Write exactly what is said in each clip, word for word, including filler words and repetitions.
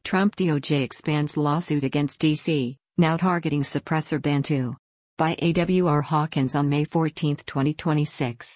Trump D O J expands lawsuit against D C, now targeting suppressor ban too. By A W R Hawkins on May fourteenth, twenty twenty-six.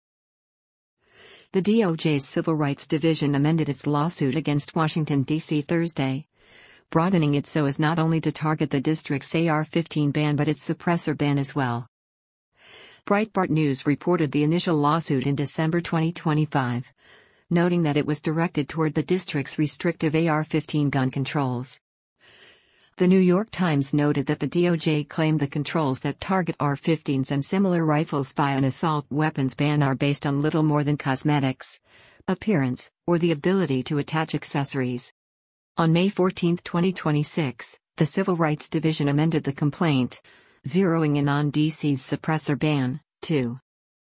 The D O J's Civil Rights Division amended its lawsuit against Washington, D C Thursday, broadening it so as not only to target the district's A R fifteen ban but its suppressor ban as well. Breitbart News reported the initial lawsuit in December twenty twenty-five, noting that it was directed toward the district's restrictive A R fifteen gun controls. The New York Times noted that the D O J claimed the controls that target A R fifteens and similar rifles via an assault weapons ban are based on little more than cosmetics, appearance, or the ability to attach accessories. On May fourteenth, twenty twenty-six, the Civil Rights Division amended the complaint, zeroing in on D C's suppressor ban, too.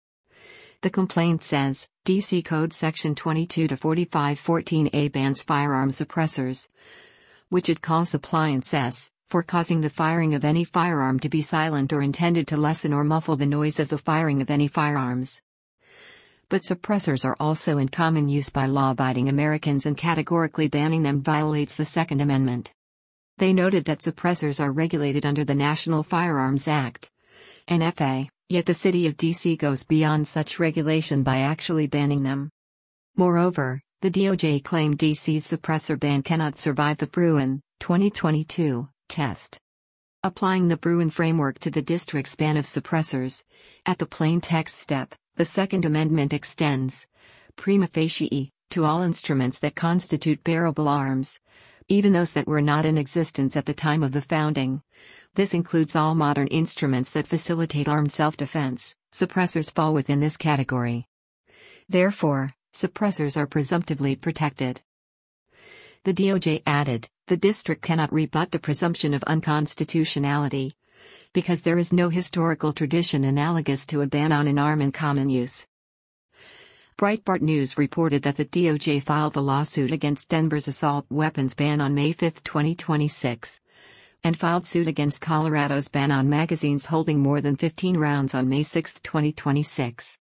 The complaint says, D C Code Section twenty-two to forty-five fourteen A bans firearm suppressors, which it calls appliances, for causing the firing of any firearm to be silent or intended to lessen or muffle the noise of the firing of any firearms. But suppressors are also in common use by law-abiding Americans, and categorically banning them violates the Second Amendment. They noted that suppressors are regulated under the National Firearms Act, N F A. Yet the city of D C goes beyond such regulation by actually banning them. Moreover, the D O J claimed D C's suppressor ban cannot survive the Bruen, twenty twenty-two, test. Applying the Bruen framework to the district's ban of suppressors, at the plain text step, the Second Amendment extends, prima facie, to all instruments that constitute bearable arms, even those that were not in existence at the time of the founding. This includes all modern instruments that facilitate armed self-defense. Suppressors fall within this category. Therefore, suppressors are presumptively protected. The D O J added, the district cannot rebut the presumption of unconstitutionality, because there is no historical tradition analogous to a ban on an arm in common use. Breitbart News reported that the D O J filed the lawsuit against Denver's assault weapons ban on May fifth, twenty twenty-six. And filed suit against Colorado's ban on magazines holding more than fifteen rounds on May sixth, twenty twenty-six.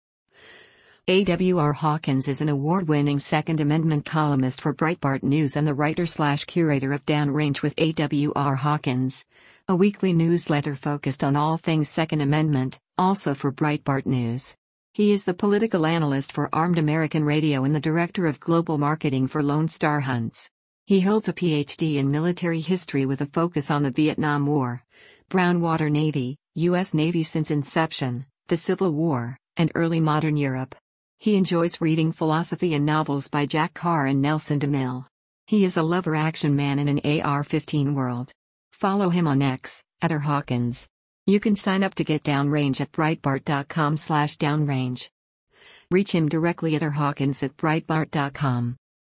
A W R Hawkins is an award-winning Second Amendment columnist for Breitbart News and the writer-slash-curator of Downrange with A W R Hawkins, a weekly newsletter focused on all things Second Amendment, also for Breitbart News. He is the political analyst for Armed American Radio and the director of global marketing for Lone Star Hunts. He holds a P H D in military history with a focus on the Vietnam War, Brown Water Navy, U S Navy since inception, the Civil War, and early modern Europe. He enjoys reading philosophy and novels by Jack Carr and Nelson DeMille. He is a lover action man in an A R fifteen world. Follow him on X, at R Hawkins. You can sign up to get Downrange at breitbart dot com slash downrange. Reach him directly at R Hawkins at breitbart dot com.